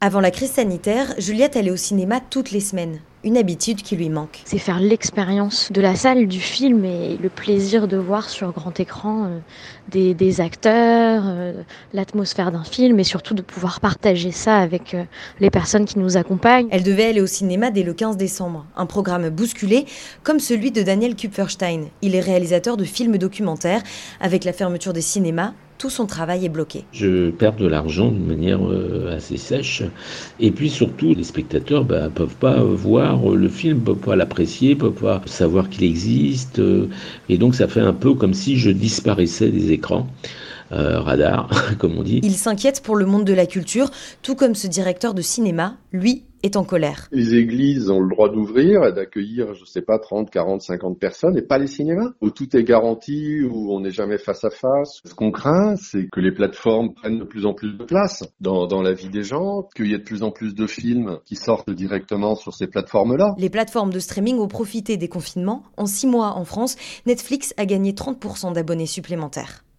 Avant la crise sanitaire, Juliette allait au cinéma toutes les semaines. Une habitude qui lui manque. C'est faire l'expérience de la salle, du film et le plaisir de voir sur grand écran des acteurs, l'atmosphère d'un film et surtout de pouvoir partager ça avec les personnes qui nous accompagnent. Elle devait aller au cinéma dès le 15 décembre. Un programme bousculé, comme celui de Daniel Kupferstein. Il est réalisateur de films documentaires. Avec la fermeture des cinémas, tout son travail est bloqué. Je perds de l'argent d'une manière assez sèche. Et puis surtout, les spectateurs peuvent pas voir le film, peuvent pas l'apprécier, peuvent pas savoir qu'il existe. Et donc ça fait un peu comme si je disparaissais des écrans. Radar, comme on dit. Il s'inquiète pour le monde de la culture, tout comme ce directeur de cinéma, lui, est en colère. Les églises ont le droit d'ouvrir et d'accueillir, 30, 40, 50 personnes, et pas les cinémas, où tout est garanti, où on n'est jamais face à face. Ce qu'on craint, c'est que les plateformes prennent de plus en plus de place dans la vie des gens, qu'il y ait de plus en plus de films qui sortent directement sur ces plateformes-là. Les plateformes de streaming ont profité des confinements. En 6 mois en France, Netflix a gagné 30% d'abonnés supplémentaires.